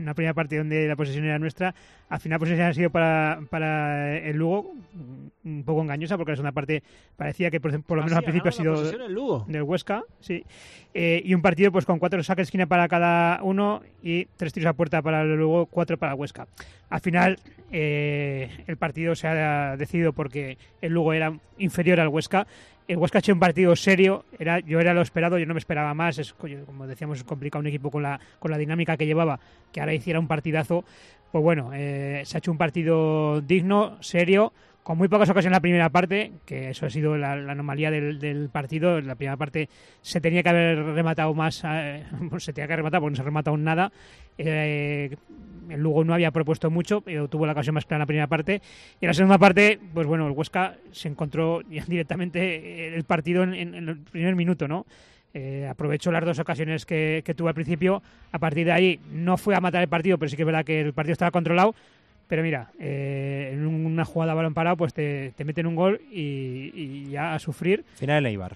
una primera parte donde la posesión era nuestra, al final pues ha sido para el Lugo un poco engañosa, porque la segunda parte parecía que por lo menos al principio ha sido del Huesca, sí. Y un partido pues con 4 saques de esquina para cada uno y 3 tiros a puerta para el Lugo, 4 para el Huesca. Al final el partido se ha decidido porque el Lugo era inferior al Huesca. El Huesca ha hecho un partido serio, yo era lo esperado, yo no me esperaba más, como decíamos, es complicado un equipo con la dinámica que llevaba, que ahora hiciera un partidazo. Pues bueno, se ha hecho un partido digno, serio, con muy pocas ocasiones en la primera parte, que eso ha sido la anomalía del partido. En la primera parte se tenía que haber rematado más, se tenía que haber rematado porque no se ha rematado nada. El Lugo no había propuesto mucho, pero tuvo la ocasión más clara en la primera parte. Y en la segunda parte, pues bueno, el Huesca se encontró ya directamente el partido en el primer minuto, ¿no? Aprovechó las 2 ocasiones que tuvo al principio. A partir de ahí no fue a matar el partido, pero sí que es verdad que el partido estaba controlado. Pero mira, en una jugada a balón parado pues te meten un gol y ya a sufrir. Final en Eibar.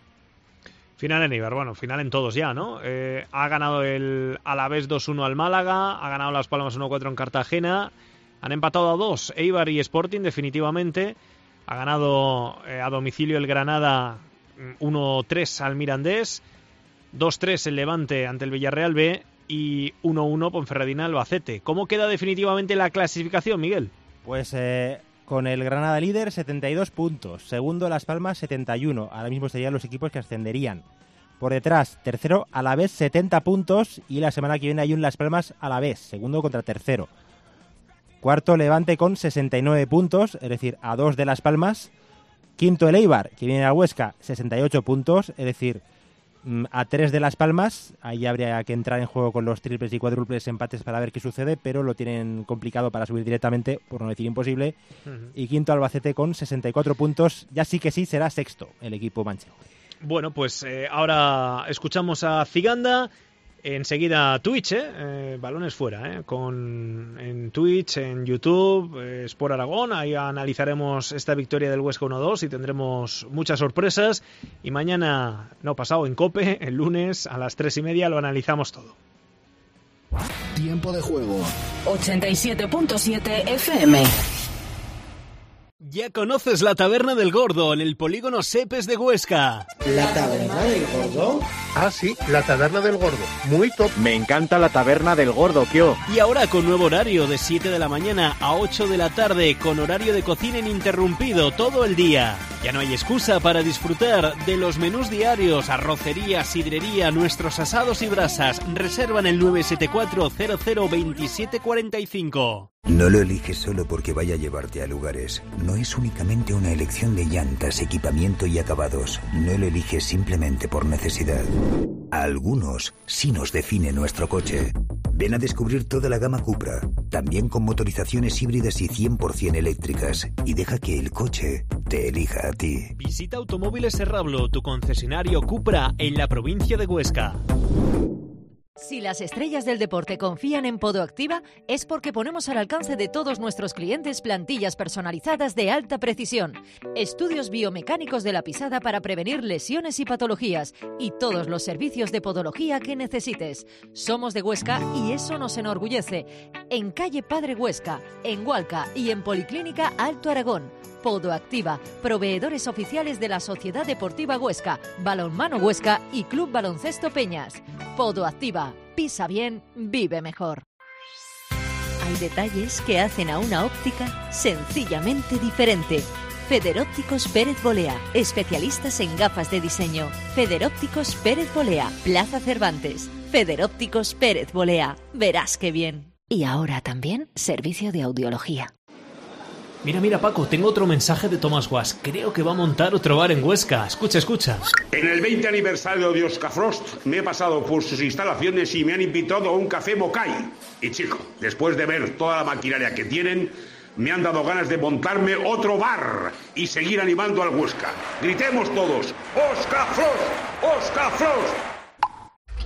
Final en Eibar, bueno, final en todos ya, ¿no? Ha ganado el Alavés 2-1 al Málaga, ha ganado Las Palmas 1-4 en Cartagena, han empatado a 2 Eibar y Sporting definitivamente, ha ganado a domicilio el Granada 1-3 al Mirandés, 2-3 el Levante ante el Villarreal B y 1-1 Ponferradina Albacete. ¿Cómo queda definitivamente la clasificación, Miguel? Pues con el Granada líder 72 puntos, segundo Las Palmas 71, ahora mismo serían los equipos que ascenderían. Por detrás, tercero Alavés 70 puntos y la semana que viene hay un Las Palmas Alavés, segundo contra tercero. Cuarto Levante con 69 puntos, es decir, a 2 de Las Palmas. Quinto el Eibar, que viene a Huesca, 68 puntos, es decir, a 3 de Las Palmas. Ahí habría que entrar en juego con los triples y cuádruples empates para ver qué sucede, pero lo tienen complicado para subir directamente, por no decir imposible. Y quinto Albacete con 64 puntos, ya sí que sí será sexto el equipo manchego. Bueno, pues ahora escuchamos a Ziganda. Enseguida Twitch, balones fuera, en Twitch, en YouTube, Sport Aragón. Ahí analizaremos esta victoria del Huesca 1-2 y tendremos muchas sorpresas. Y mañana, pasado en COPE, el lunes a las 3:30 lo analizamos todo. Tiempo de juego. 87.7 FM. Ya conoces la Taberna del Gordo en el polígono Sepes de Huesca. ¿La Taberna del Gordo? Ah, sí, la Taberna del Gordo. Muy top. Me encanta la Taberna del Gordo, Kio. Y ahora con nuevo horario de 7 de la mañana a 8 de la tarde, con horario de cocina ininterrumpido todo el día. Ya no hay excusa para disfrutar de los menús diarios, arrocería, sidrería, nuestros asados y brasas. Reserva en el 974 00 27 45. No lo eliges solo porque vaya a llevarte a lugares. No es únicamente una elección de llantas, equipamiento y acabados. No lo eliges simplemente por necesidad. A algunos sí nos define nuestro coche. Ven a descubrir toda la gama Cupra, también con motorizaciones híbridas y 100% eléctricas. Y deja que el coche te elija a ti. Visita Automóviles Serrablo, tu concesionario Cupra en la provincia de Huesca. Si las estrellas del deporte confían en Podoactiva, es porque ponemos al alcance de todos nuestros clientes plantillas personalizadas de alta precisión, estudios biomecánicos de la pisada para prevenir lesiones y patologías y todos los servicios de podología que necesites. Somos de Huesca y eso nos enorgullece. En calle Padre Huesca, en Hualca y en Policlínica Alto Aragón. Podoactiva, proveedores oficiales de la Sociedad Deportiva Huesca, Balonmano Huesca y Club Baloncesto Peñas. Podoactiva, pisa bien, vive mejor. Hay detalles que hacen a una óptica sencillamente diferente. Federópticos Pérez Bolea, especialistas en gafas de diseño. Federópticos Pérez Bolea, Plaza Cervantes. Federópticos Pérez Bolea, verás qué bien. Y ahora también servicio de audiología. Mira, Paco, tengo otro mensaje de Tomás Guas. Creo que va a montar otro bar en Huesca. Escucha. En el 20 aniversario de Oscar Frost me he pasado por sus instalaciones y me han invitado a un café Mokai. Y chico, después de ver toda la maquinaria que tienen, me han dado ganas de montarme otro bar y seguir animando al Huesca. Gritemos todos: ¡Oscar Frost! ¡Oscar Frost!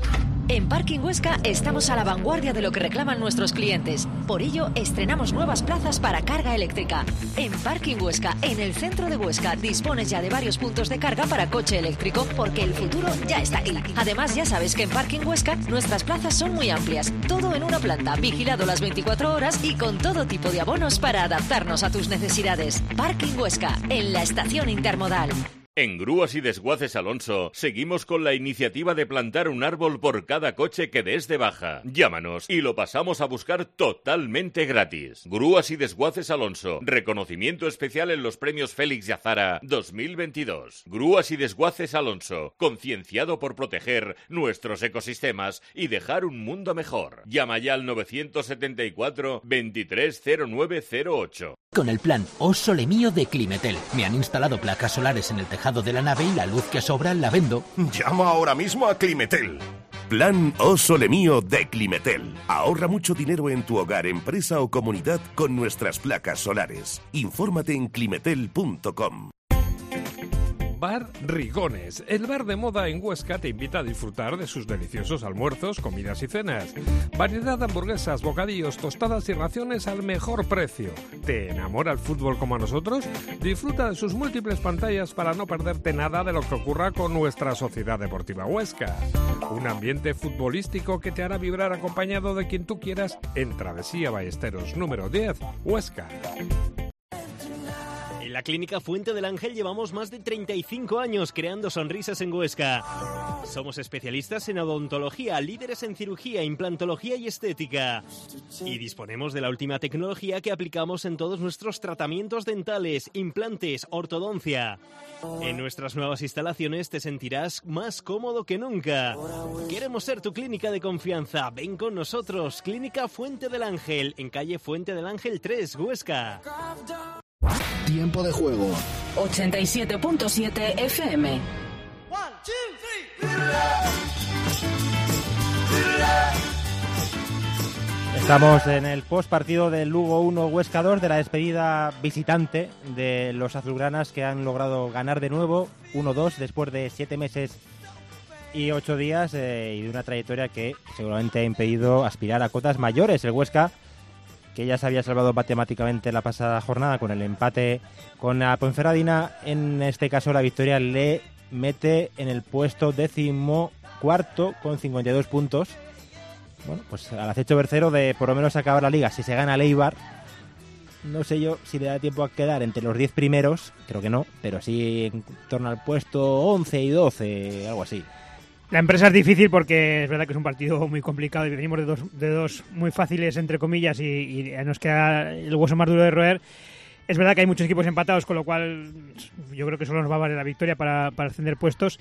En Parking Huesca estamos a la vanguardia de lo que reclaman nuestros clientes. Por ello, estrenamos nuevas plazas para carga eléctrica. En Parking Huesca, en el centro de Huesca, dispones ya de varios puntos de carga para coche eléctrico, porque el futuro ya está aquí. Además, ya sabes que en Parking Huesca nuestras plazas son muy amplias. Todo en una planta, vigilado las 24 horas y con todo tipo de abonos para adaptarnos a tus necesidades. Parking Huesca, en la estación intermodal. En Grúas y Desguaces Alonso seguimos con la iniciativa de plantar un árbol por cada coche que des de baja. Llámanos y lo pasamos a buscar totalmente gratis. Grúas y Desguaces Alonso, reconocimiento especial en los premios Félix y Azara 2022. Grúas y Desguaces Alonso, concienciado por proteger nuestros ecosistemas y dejar un mundo mejor. Llama ya al 974 230908. Con el plan O Sole Mío de Climetel. Me han instalado placas solares en el tejado de la nave y la luz que sobra la vendo. Llama ahora mismo a Climetel. Plan O Sole Mío de Climetel. Ahorra mucho dinero en tu hogar, empresa o comunidad con nuestras placas solares. Infórmate en climetel.com. Bar Rigones, el bar de moda en Huesca, te invita a disfrutar de sus deliciosos almuerzos, comidas y cenas. Variedad de hamburguesas, bocadillos, tostadas y raciones al mejor precio. ¿Te enamora el fútbol como a nosotros? Disfruta de sus múltiples pantallas para no perderte nada de lo que ocurra con nuestra Sociedad Deportiva Huesca. Un ambiente futbolístico que te hará vibrar acompañado de quien tú quieras en Travesía Ballesteros número 10, Huesca. En la Clínica Fuente del Ángel llevamos más de 35 años creando sonrisas en Huesca. Somos especialistas en odontología, líderes en cirugía, implantología y estética. Y disponemos de la última tecnología que aplicamos en todos nuestros tratamientos dentales, implantes, ortodoncia. En nuestras nuevas instalaciones te sentirás más cómodo que nunca. Queremos ser tu clínica de confianza. Ven con nosotros. Clínica Fuente del Ángel, en calle Fuente del Ángel 3, Huesca. Tiempo de juego. 87.7 FM. Estamos en el postpartido del Lugo 1 Huesca 2, de la despedida visitante de los azulgranas, que han logrado ganar de nuevo 1-2 después de 7 meses y 8 días y de una trayectoria que seguramente ha impedido aspirar a cotas mayores. El Huesca, que ya se había salvado matemáticamente la pasada jornada con el empate con la Ponferradina, en este caso la victoria le mete en el puesto 14º con 52 puntos. Bueno, pues al acecho tercero de por lo menos acabar la liga. Si se gana el Eibar, no sé yo si le da tiempo a quedar entre los 10 primeros, creo que no, pero sí en torno al puesto 11 y 12, algo así. La empresa es difícil porque es verdad que es un partido muy complicado y venimos de dos muy fáciles, entre comillas, y nos queda el hueso más duro de roer. Es verdad que hay muchos equipos empatados, con lo cual yo creo que solo nos va a valer la victoria para ascender puestos.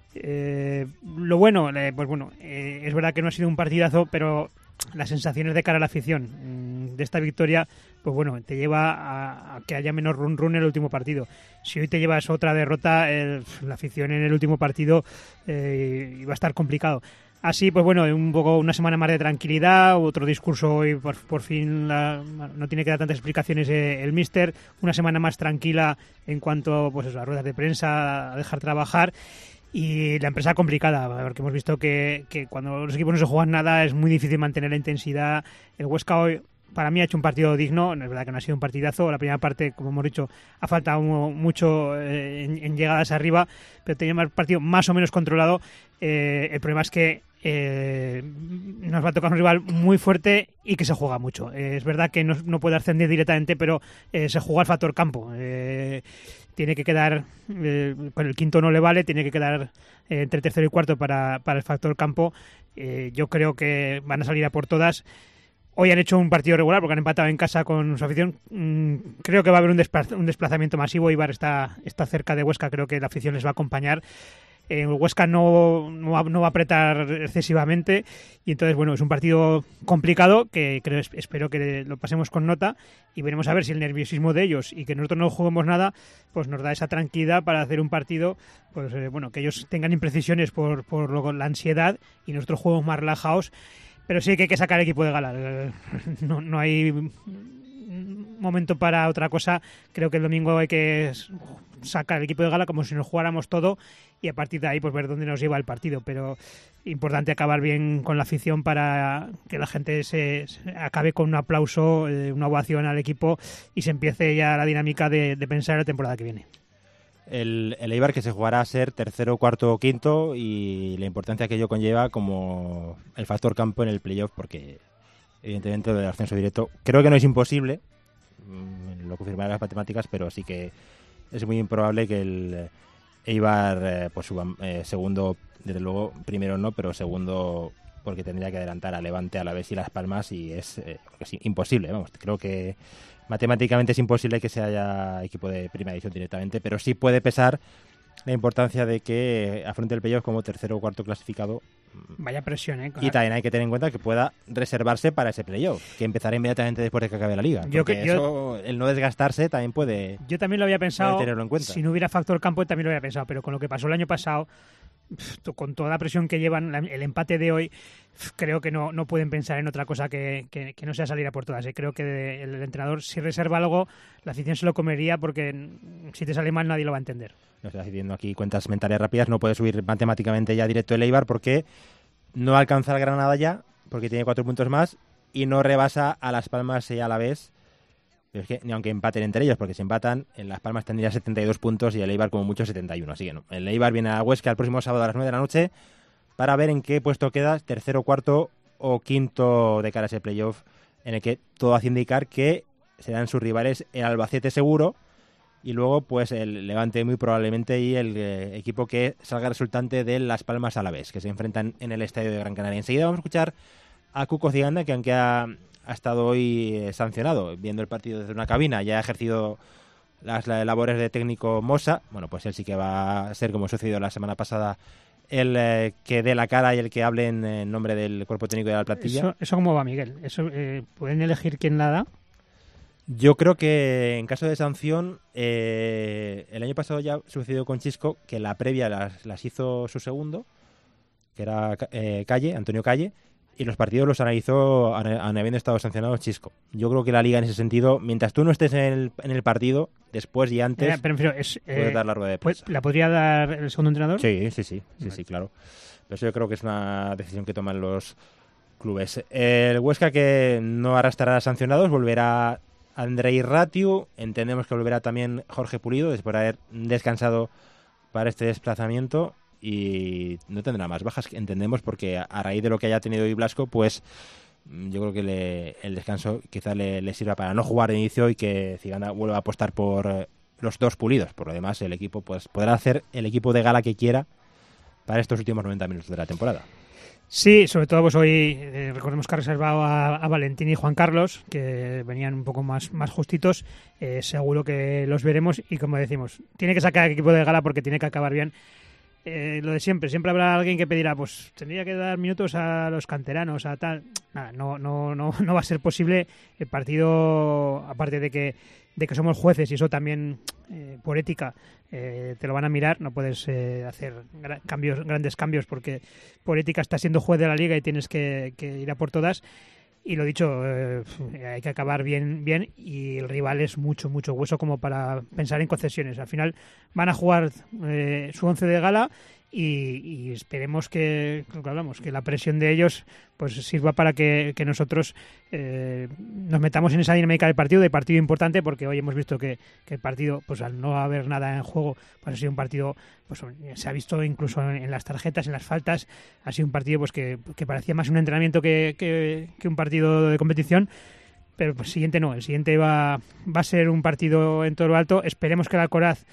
Lo bueno, pues bueno, es verdad que no ha sido un partidazo, pero las sensaciones de cara a la afición de esta victoria, pues bueno, te lleva a que haya menos run en el último partido. Si hoy te llevas otra derrota, la afición en el último partido iba a estar complicado. Así, pues bueno, un poco una semana más de tranquilidad, otro discurso hoy, por fin no tiene que dar tantas explicaciones el míster, una semana más tranquila en cuanto pues eso, a ruedas de prensa, a dejar trabajar. Y la empresa complicada, porque hemos visto que cuando los equipos no se juegan nada es muy difícil mantener la intensidad. El Huesca hoy, para mí, ha hecho un partido digno. No es verdad que no ha sido un partidazo. La primera parte, como hemos dicho, ha faltado mucho en llegadas arriba, pero tenía un partido más o menos controlado. El problema es que nos va a tocar un rival muy fuerte y que se juega mucho. Es verdad que no puede ascender directamente, pero se juega el factor campo. Tiene que quedar, con el quinto no le vale, tiene que quedar entre tercero y cuarto para el factor campo. Yo creo que van a salir a por todas. Hoy han hecho un partido regular porque han empatado en casa con su afición. Creo que va a haber un desplazamiento masivo. Eibar está cerca de Huesca, creo que la afición les va a acompañar. Huesca no va a apretar excesivamente y entonces bueno, es un partido complicado que espero que lo pasemos con nota y veremos a ver si el nerviosismo de ellos y que nosotros no juguemos nada pues nos da esa tranquilidad para hacer un partido pues bueno, que ellos tengan imprecisiones por la ansiedad y nosotros juguemos más relajados, pero sí que hay que sacar el equipo de gala. No hay momento para otra cosa. Creo que el domingo hay que sacar el equipo de gala como si nos jugáramos todo y a partir de ahí pues ver dónde nos lleva el partido, pero importante acabar bien con la afición para que la gente se acabe con un aplauso, una ovación al equipo y se empiece ya la dinámica de pensar en la temporada que viene. El Eibar que se jugará a ser tercero, cuarto o quinto y la importancia que ello conlleva como el factor campo en el playoff, porque evidentemente lo del ascenso directo creo que no es imposible, lo confirmarán las matemáticas, pero sí que es muy improbable que el Eibar pues suba segundo, desde luego primero no, pero segundo porque tendría que adelantar a Levante, Alavés y Las Palmas y es imposible, vamos, creo que matemáticamente es imposible que se haya equipo de primera división directamente, pero sí puede pesar la importancia de que afronte el playoff como tercero o cuarto clasificado. Vaya presión, Y también hay que tener en cuenta que pueda reservarse para ese playoff, que empezará inmediatamente después de que acabe la liga. El no desgastarse también puede. Yo también lo había pensado. Tenerlo en cuenta. Si no hubiera factor campo también lo había pensado, pero con lo que pasó el año pasado, con toda la presión que llevan, el empate de hoy, creo que no pueden pensar en otra cosa que no sea salir a por todas. Creo que el entrenador, si reserva algo, la afición se lo comería porque si te sale mal nadie lo va a entender. No estoy haciendo aquí cuentas mentales rápidas, no puede subir matemáticamente ya directo el Eibar porque no alcanza el Granada ya, porque tiene 4 puntos más y no rebasa a Las Palmas y a Alavés. Pero es que ni aunque empaten entre ellos, porque si empatan, en Las Palmas tendría 72 puntos y el Eibar como mucho 71. Así que no. El Eibar viene a Huesca el próximo sábado a las 9 de la noche para ver en qué puesto queda, tercero, cuarto o quinto de cara a ese playoff, en el que todo hace indicar que serán sus rivales el Albacete seguro y luego pues el Levante muy probablemente y el equipo que salga resultante de Las Palmas Alavés, que se enfrentan en el estadio de Gran Canaria. Enseguida vamos a escuchar a Cuco Ciganda, que aunque ha estado hoy sancionado viendo el partido desde una cabina, ya ha ejercido las labores de técnico Mosa, bueno, pues él sí que va a ser, como sucedió la semana pasada, el que dé la cara y el que hable en nombre del cuerpo técnico de la plantilla. ¿Eso cómo va, Miguel? ¿Eso pueden elegir quién la da? Yo creo que en caso de sanción, el año pasado ya sucedió con Chisco, que la previa las hizo su segundo, que era Antonio Calle, y los partidos los analizó habiendo estado sancionados Chisco. Yo creo que la liga en ese sentido, mientras tú no estés en el partido, después y antes, puedes dar la rueda de prensa. ¿La podría dar el segundo entrenador? Sí, claro. Pero eso yo creo que es una decisión que toman los clubes. El Huesca, que no arrastrará sancionados, volverá Andrei Ratiu, entendemos que volverá también Jorge Pulido después de haber descansado para este desplazamiento y no tendrá más bajas, entendemos, porque a raíz de lo que haya tenido hoy Blasco, pues yo creo que el descanso quizá le sirva para no jugar de inicio y que Ciganda vuelva a apostar por los dos Pulidos. Por lo demás, el equipo pues podrá hacer el equipo de gala que quiera para estos últimos 90 minutos de la temporada. Sí, sobre todo pues hoy recordemos que ha reservado a Valentín y Juan Carlos, que venían un poco más justitos. Seguro que los veremos y, como decimos, tiene que sacar el equipo de gala porque tiene que acabar bien. Lo de siempre habrá alguien que pedirá, pues tendría que dar minutos a los canteranos, a tal. Nada, no va a ser posible. El partido, aparte de que somos jueces y eso también por ética te lo van a mirar, no puedes hacer grandes cambios porque por ética estás siendo juez de la liga y tienes que ir a por todas. Y lo dicho, hay que acabar bien y el rival es mucho hueso como para pensar en concesiones. Al final van a jugar su 11 de gala y esperemos que la presión de ellos pues sirva para que nosotros nos metamos en esa dinámica del partido, importante, porque hoy hemos visto que el partido, pues al no haber nada en juego, pues ha sido un partido, pues se ha visto incluso en las tarjetas, en las faltas, ha sido un partido pues que parecía más un entrenamiento que un partido de competición. Pero pues, el siguiente va a ser un partido en todo lo alto. Esperemos que el Alcoraz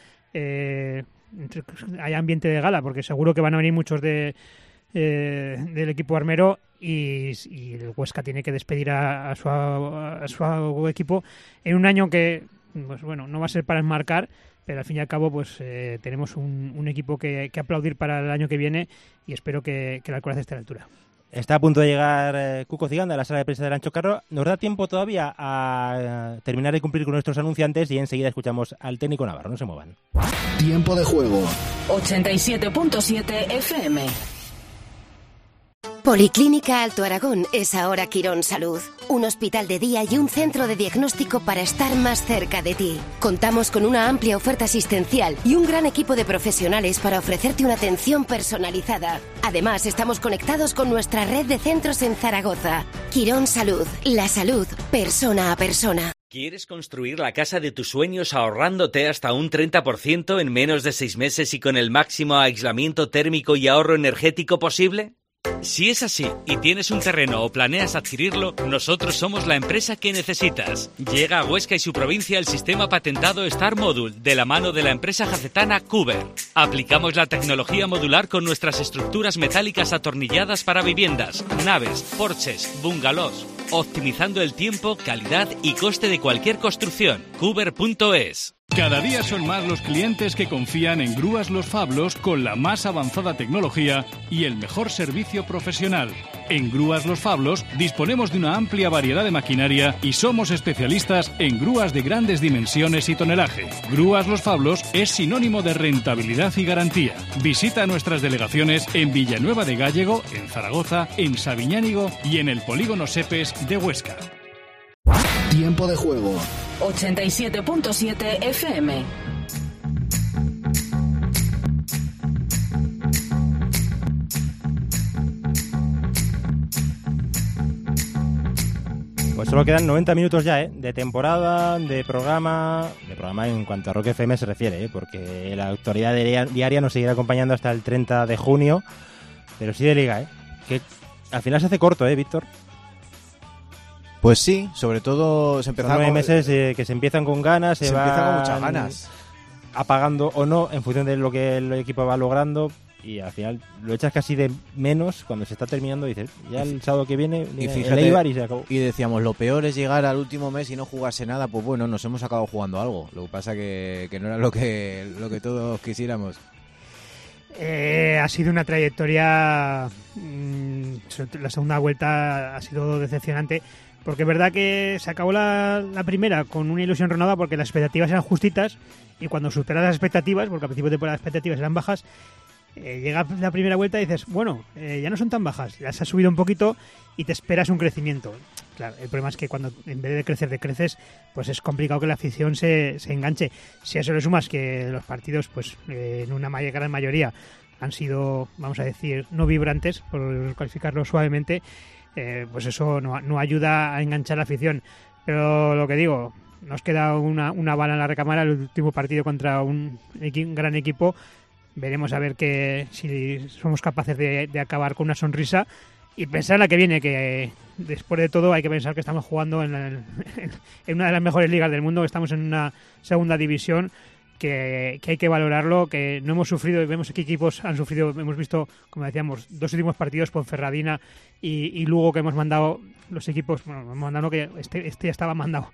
haya ambiente de gala, porque seguro que van a venir muchos del equipo armero y el Huesca tiene que despedir a su equipo en un año que pues bueno, no va a ser para enmarcar, pero al fin y al cabo pues tenemos un equipo que aplaudir para el año que viene y espero que el Alcoraz esté a la altura. Está a punto de llegar Cuco Ciganda a la sala de prensa del Ancho Carro. Nos da tiempo todavía a terminar de cumplir con nuestros anunciantes y enseguida escuchamos al técnico navarro. No se muevan. Tiempo de juego. 87.7 FM. Policlínica Alto Aragón es ahora Quirón Salud, un hospital de día y un centro de diagnóstico para estar más cerca de ti. Contamos con una amplia oferta asistencial y un gran equipo de profesionales para ofrecerte una atención personalizada. Además, estamos conectados con nuestra red de centros en Zaragoza. Quirón Salud, la salud persona a persona. ¿Quieres construir la casa de tus sueños ahorrándote hasta un 30% en menos de 6 meses y con el máximo aislamiento térmico y ahorro energético posible? Si es así y tienes un terreno o planeas adquirirlo, nosotros somos la empresa que necesitas. Llega a Huesca y su provincia el sistema patentado Star Module de la mano de la empresa jacetana Cuber. Aplicamos la tecnología modular con nuestras estructuras metálicas atornilladas para viviendas, naves, porches, bungalows, optimizando el tiempo, calidad y coste de cualquier construcción. Cuber.es. Cada día son más los clientes que confían en Grúas Los Fablos con la más avanzada tecnología y el mejor servicio profesional. En Grúas Los Fablos disponemos de una amplia variedad de maquinaria y somos especialistas en grúas de grandes dimensiones y tonelaje. Grúas Los Fablos es sinónimo de rentabilidad y garantía. Visita nuestras delegaciones en Villanueva de Gállego, en Zaragoza, en Sabiñánigo y en el Polígono Sepes de Huesca. Tiempo de juego. 87.7 FM. Pues solo quedan 90 minutos ya, de temporada, de programa en cuanto a Rock FM se refiere, porque la actualidad diaria nos seguirá acompañando hasta el 30 de junio, pero sí de liga, que al final se hace corto, Víctor. Pues sí, sobre todo se empiezan 9 meses que se empiezan con ganas, se empiezan con muchas ganas, apagando o no en función de lo que el equipo va logrando, y al final lo echas casi de menos cuando se está terminando y dices, ya el sábado que viene y fíjate, el Eibar y se acabó. Y decíamos, lo peor es llegar al último mes y no jugarse nada. Pues bueno, nos hemos acabado jugando algo. Lo que pasa que no era lo que todos quisiéramos. Ha sido una trayectoria, la segunda vuelta ha sido decepcionante, porque es verdad que se acabó la primera con una ilusión renovada porque las expectativas eran justitas, y cuando superas las expectativas, porque al principio de temporada las expectativas eran bajas, llega la primera vuelta y dices, bueno, ya no son tan bajas, las has subido un poquito y te esperas un crecimiento. Claro, el problema es que cuando en vez de crecer decreces, pues es complicado que la afición se enganche. Si a eso le sumas que los partidos, pues en una gran mayoría han sido, vamos a decir, no vibrantes, por calificarlo suavemente, pues eso no ayuda a enganchar la afición. Pero lo que digo, nos queda una bala en la recámara, el último partido contra un gran equipo. Veremos a ver si somos capaces de acabar con una sonrisa y pensar en la que viene, que después de todo hay que pensar que estamos jugando en una de las mejores ligas del mundo, que estamos en una segunda división, que hay que valorarlo, que no hemos sufrido, vemos qué equipos han sufrido. Hemos visto, como decíamos, 2 últimos partidos, Ponferradina y Lugo, que hemos mandado los equipos, bueno, hemos mandado que este ya estaba mandado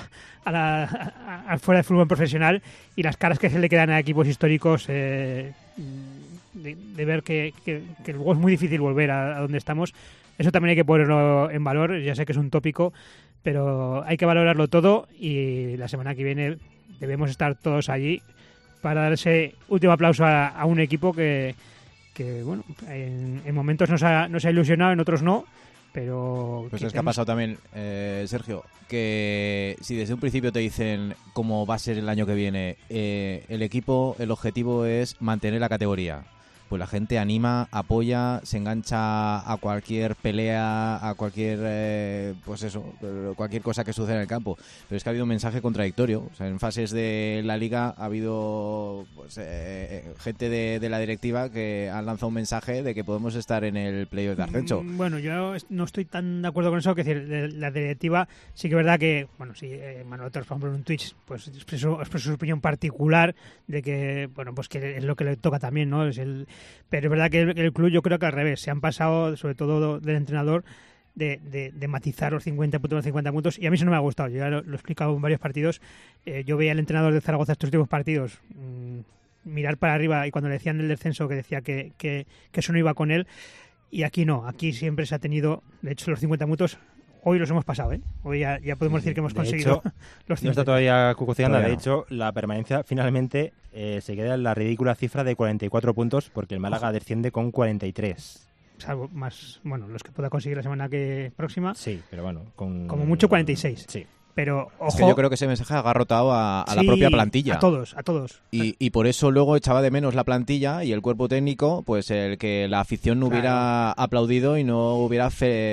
al fuera del fútbol profesional, y las caras que se le quedan a equipos históricos de ver que luego es muy difícil volver a donde estamos. Eso también hay que ponerlo en valor. Ya sé que es un tópico, pero hay que valorarlo todo, y la semana que viene debemos estar todos allí para dar ese último aplauso a un equipo que bueno, en momentos nos ha ilusionado, en otros no, pero... Pues es que ha pasado también, Sergio, que si desde un principio te dicen cómo va a ser el año que viene, el equipo, el objetivo es mantener la categoría, pues la gente anima, apoya, se engancha a cualquier pelea, a cualquier cualquier cosa que suceda en el campo. Pero es que ha habido un mensaje contradictorio. O sea, en fases de la liga ha habido gente de la directiva que han lanzado un mensaje de que podemos estar en el playoff de ascenso. Bueno, yo no estoy tan de acuerdo con eso, que decir, la directiva sí que es verdad que, bueno, sí, Manuel Torres, por ejemplo, en un Twitch, pues expresó su opinión particular de que, bueno, pues que es lo que le toca también, ¿no? Pero es verdad que el club, yo creo que al revés, se han pasado, sobre todo del entrenador, de matizar los 50 puntos, y a mí eso no me ha gustado. Yo ya lo he explicado en varios partidos. Yo veía al entrenador de Zaragoza estos últimos partidos mirar para arriba, y cuando le decían el descenso, que decía que eso no iba con él, y aquí no, aquí siempre se ha tenido, de hecho, los 50 puntos. Hoy los hemos pasado, Hoy ya podemos decir que hemos conseguido los 50. No está todavía cucuceando. De hecho, la permanencia finalmente se queda en la ridícula cifra de 44 puntos, porque el Málaga desciende con 43. salvo los que pueda conseguir la semana próxima. Sí, pero bueno, como mucho 46. Sí. Pero, ojo, es que yo creo que ese mensaje ha agarrotado a la propia plantilla. A todos. Y por eso luego echaba de menos la plantilla y el cuerpo técnico, pues el que la afición no hubiera aplaudido y no hubiera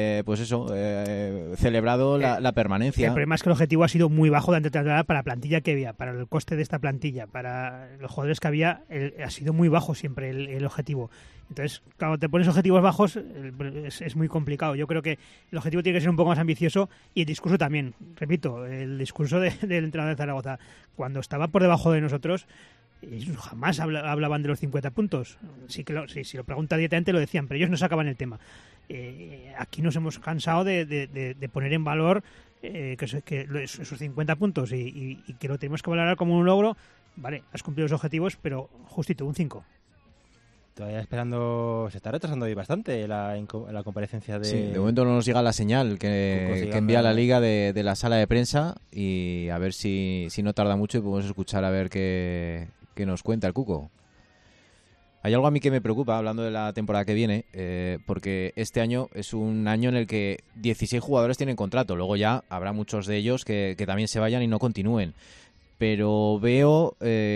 celebrado la permanencia. El problema es que el objetivo ha sido muy bajo durante la temporada para la plantilla que había, para el coste de esta plantilla, para los jugadores que había, ha sido muy bajo siempre el objetivo. Entonces, cuando te pones objetivos bajos, es muy complicado. Yo creo que el objetivo tiene que ser un poco más ambicioso y el discurso también. Repito, el discurso del entrenador de Zaragoza, cuando estaba por debajo de nosotros, jamás hablaban de los 50 puntos. Si lo pregunta directamente lo decían, pero ellos no sacaban el tema. Aquí nos hemos cansado de poner en valor esos 50 puntos y que lo tenemos que valorar como un logro. Vale, has cumplido los objetivos, pero justito, un 5. Todavía esperando, se está retrasando hoy bastante la comparecencia de... Sí, de momento no nos llega la señal que envía la Liga de la sala de prensa y a ver si no tarda mucho y podemos escuchar a ver qué nos cuenta el Cuco. Hay algo a mí que me preocupa, hablando de la temporada que viene, porque este año es un año en el que 16 jugadores tienen contrato. Luego ya habrá muchos de ellos que también se vayan y no continúen. Pero veo,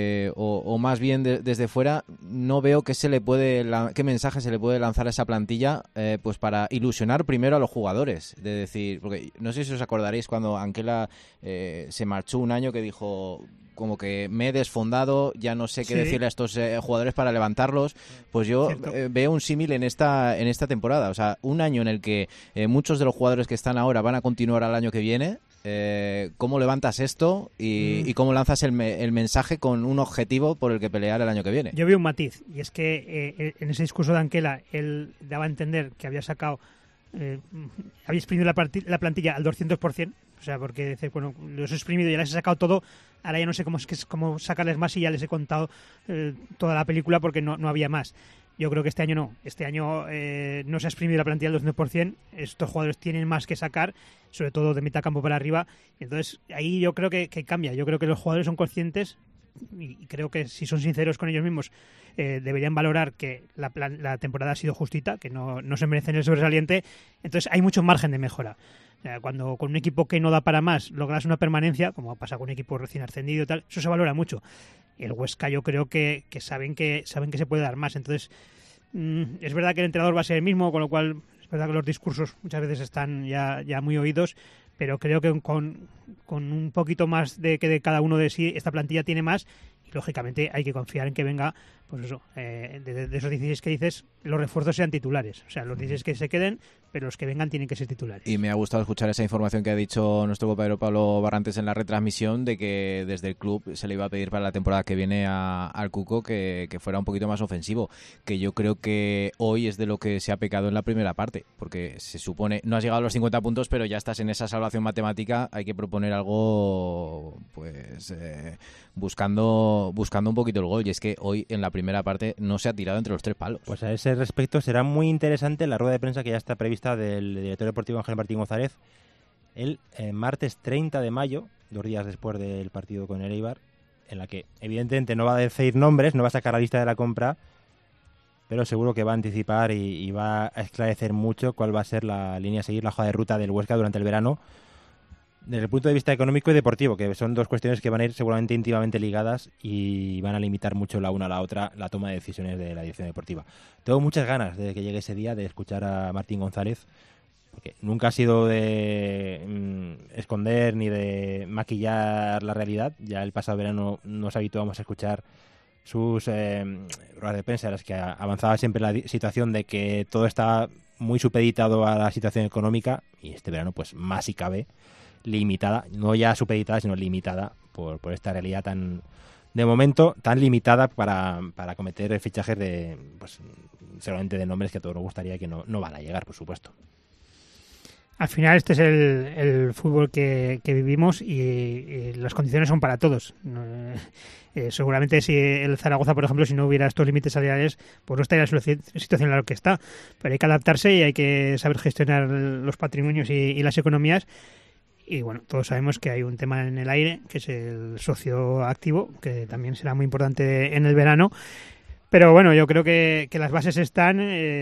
o más bien desde fuera, no veo qué mensaje se le puede lanzar a esa plantilla pues para ilusionar primero a los jugadores. De decir, porque no sé si os acordaréis cuando Anquela se marchó un año que dijo como que me he desfondado, ya no sé qué decirle a estos jugadores para levantarlos. Pues yo veo un símil en esta temporada. O sea, un año en el que muchos de los jugadores que están ahora van a continuar al año que viene. ¿Cómo levantas esto y cómo lanzas el mensaje con un objetivo por el que pelear el año que viene? Yo veo un matiz, y es que en ese discurso de Anquela él daba a entender que había sacado había exprimido la plantilla al 200%, o sea, porque dice, bueno, los he exprimido y ya les he sacado todo, ahora ya no sé cómo sacarles más y ya les he contado toda la película porque no había más. Yo creo que este año no. Este año no se ha exprimido la plantilla al 200%. Estos jugadores tienen más que sacar, sobre todo de mitad campo para arriba. Entonces, ahí yo creo que cambia. Yo creo que los jugadores son conscientes y creo que si son sinceros con ellos mismos deberían valorar que la temporada ha sido justita, que no se merecen el sobresaliente. Entonces, hay mucho margen de mejora. O sea, cuando con un equipo que no da para más logras una permanencia, como pasa con un equipo recién ascendido y tal, eso se valora mucho. El Huesca yo creo que saben que se puede dar más. Entonces, es verdad que el entrenador va a ser el mismo, con lo cual es verdad que los discursos muchas veces están ya muy oídos, pero creo que con un poquito más de cada uno de sí, esta plantilla tiene más y lógicamente hay que confiar en que venga, pues eso, de esos 16 que dices, los refuerzos sean titulares. O sea, los 16 que se queden, pero los que vengan tienen que ser titulares. Y me ha gustado escuchar esa información que ha dicho nuestro compañero Pablo Barrantes en la retransmisión de que desde el club se le iba a pedir para la temporada que viene al Cuco que fuera un poquito más ofensivo, que yo creo que hoy es de lo que se ha pecado en la primera parte, porque se supone, no has llegado a los 50 puntos, pero ya estás en esa salvación matemática, hay que proponer algo pues buscando un poquito el gol, y es que hoy en la primera parte no se ha tirado entre los tres palos. Pues a ese respecto será muy interesante la rueda de prensa que ya está prevista del director deportivo Ángel Martín González el martes 30 de mayo, 2 días después del partido con el Eibar, en la que evidentemente no va a decir nombres, no va a sacar la lista de la compra, pero seguro que va a anticipar y va a esclarecer mucho cuál va a ser la línea a seguir, la hoja de ruta del Huesca durante el verano, desde el punto de vista económico y deportivo, que son dos cuestiones que van a ir seguramente íntimamente ligadas y van a limitar mucho la una a la otra la toma de decisiones de la dirección deportiva. Tengo muchas ganas de que llegue ese día de escuchar a Martín González, porque nunca ha sido de esconder ni de maquillar la realidad. Ya el pasado verano nos habituamos a escuchar sus ruedas de prensa en las que avanzaba siempre la situación de que todo está muy supeditado a la situación económica, y este verano pues más si cabe limitada, no ya supeditada sino limitada por esta realidad de momento tan limitada para cometer fichajes de pues seguramente de nombres que a todos nos gustaría que no van a llegar, por supuesto. Al final este es el fútbol que vivimos y las condiciones son para todos. Seguramente si el Zaragoza, por ejemplo, si no hubiera estos límites salariales, pues no estaría en la situación en la que está. Pero hay que adaptarse y hay que saber gestionar los patrimonios y las economías. Y bueno, todos sabemos que hay un tema en el aire, que es el socio activo, que también será muy importante en el verano. Pero bueno, yo creo que las bases están.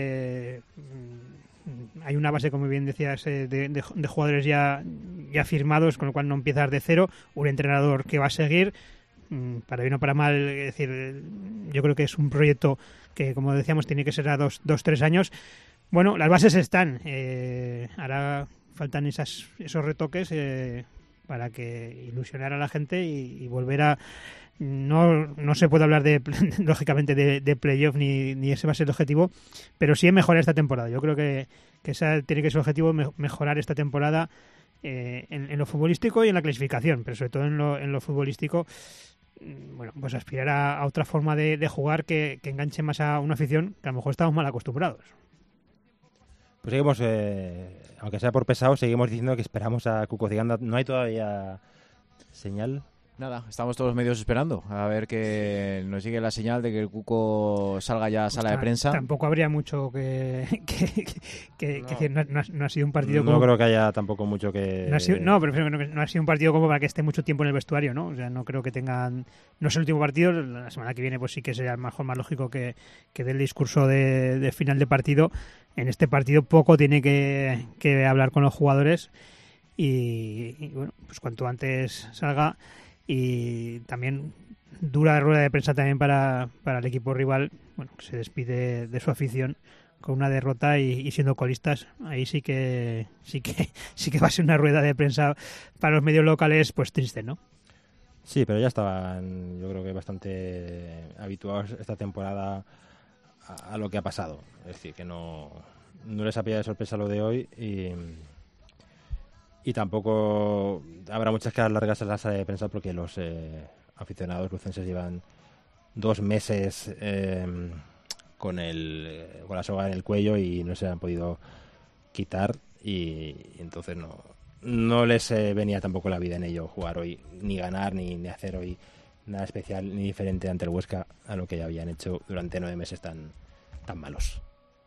Hay una base, como bien decías, de jugadores ya firmados, con lo cual no empiezas de cero. Un entrenador que va a seguir, para bien o para mal. Es decir, yo creo que es un proyecto que, como decíamos, tiene que ser a 2-3 años. Bueno, las bases están. Ahora faltan esos retoques para que ilusionar a la gente y volver a... No se puede hablar lógicamente de playoff ni ese va a ser el objetivo, pero sí mejorar esta temporada. Yo creo que ese tiene que ser el objetivo, mejorar esta temporada en lo futbolístico y en la clasificación, pero sobre todo en lo futbolístico. Bueno, pues aspirar a otra forma de jugar que enganche más a una afición que a lo mejor estamos mal acostumbrados. Pues seguimos, aunque sea por pesado, seguimos diciendo que esperamos a Cuco Ciganda. No hay todavía señal. Nada, estamos todos los medios esperando a ver que nos llegue la señal de que el Cuco salga ya a sala de prensa. Tampoco habría mucho que decir. No ha sido un partido como... No creo que haya tampoco mucho que... Pero no ha sido un partido como para que esté mucho tiempo en el vestuario, ¿no? O sea, no creo que tengan... No es el último partido, la semana que viene pues sí que sería más lógico que dé el discurso de final de partido. En este partido poco tiene que hablar con los jugadores y bueno, pues cuanto antes salga. Y también dura rueda de prensa también para el equipo rival, bueno, que se despide de su afición con una derrota y siendo colistas. Ahí sí que va a ser una rueda de prensa para los medios locales pues triste, ¿no? Sí, pero ya estaban, yo creo que bastante habituados esta temporada a lo que ha pasado. Es decir, que no les ha pillado de sorpresa lo de hoy y tampoco habrá muchas caras largas en la sala de prensa porque los aficionados lucenses llevan 2 meses con la soga en el cuello y no se han podido quitar y entonces no les venía tampoco la vida en ello jugar hoy, ni ganar, ni hacer hoy nada especial ni diferente ante el Huesca a lo que ya habían hecho durante 9 meses tan malos.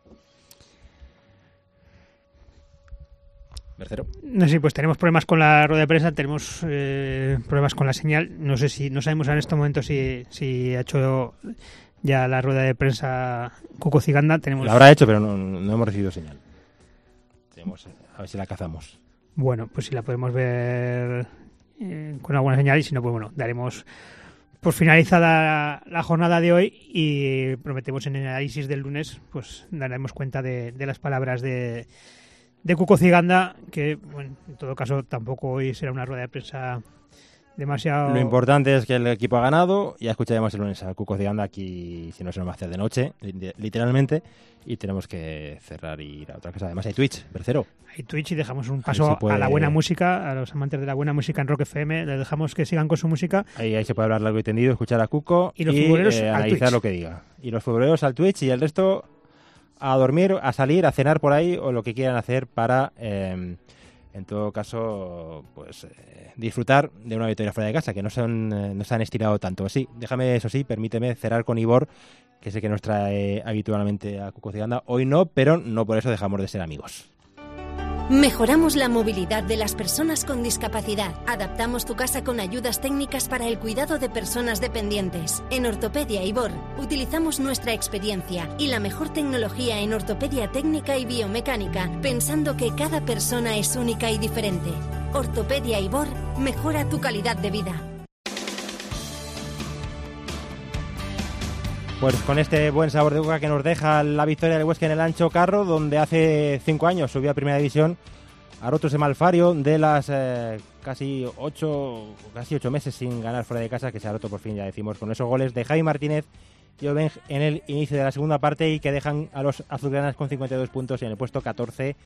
Bercero. No sé, pues tenemos problemas con la rueda de prensa, tenemos problemas con la señal. No sabemos en este momento si ha hecho ya la rueda de prensa Cuco Ciganda. Lo habrá hecho, pero no hemos recibido señal. A ver si la cazamos. Bueno, pues si la podemos ver con alguna señal y si no, pues bueno, daremos por finalizada la jornada de hoy y prometemos en el análisis del lunes, pues daremos cuenta de las palabras de Cuco Ciganda, que bueno, en todo caso tampoco hoy será una rueda de prensa demasiado... Lo importante es que el equipo ha ganado, ya escucharemos el lunes a Cuco Ciganda aquí, si no se nos va a hacer de noche, literalmente, y tenemos que cerrar y ir a otra cosa. Además hay Twitch, Bercero. Hay Twitch y dejamos un paso a la buena música, a los amantes de la buena música en Rock FM, les dejamos que sigan con su música. Ahí se puede hablar largo y tendido, escuchar a Cuco y los futboleros analizar lo que diga. Y los futboleros al Twitch y el resto... a dormir, a salir, a cenar por ahí o lo que quieran hacer para, en todo caso, pues disfrutar de una victoria fuera de casa, que no se han estirado tanto. Sí, permíteme cerrar con Ivor, que sé que nos trae habitualmente a Cuco Ciganda. Hoy no, pero no por eso dejamos de ser amigos. Mejoramos la movilidad de las personas con discapacidad. Adaptamos tu casa con ayudas técnicas para el cuidado de personas dependientes. En Ortopedia Ivor utilizamos nuestra experiencia y la mejor tecnología en ortopedia técnica y biomecánica, pensando que cada persona es única y diferente. Ortopedia Ivor mejora tu calidad de vida. Pues con este buen sabor de boca que nos deja la victoria del Huesca en el Ancho Carro, donde hace 5 años subió a Primera División, ha roto ese malfario de las casi 8 meses sin ganar fuera de casa, que se ha roto por fin, ya decimos, con esos goles de Javi Martínez y Obeng en el inicio de la segunda parte y que dejan a los azulgranas con 52 puntos y en el puesto 14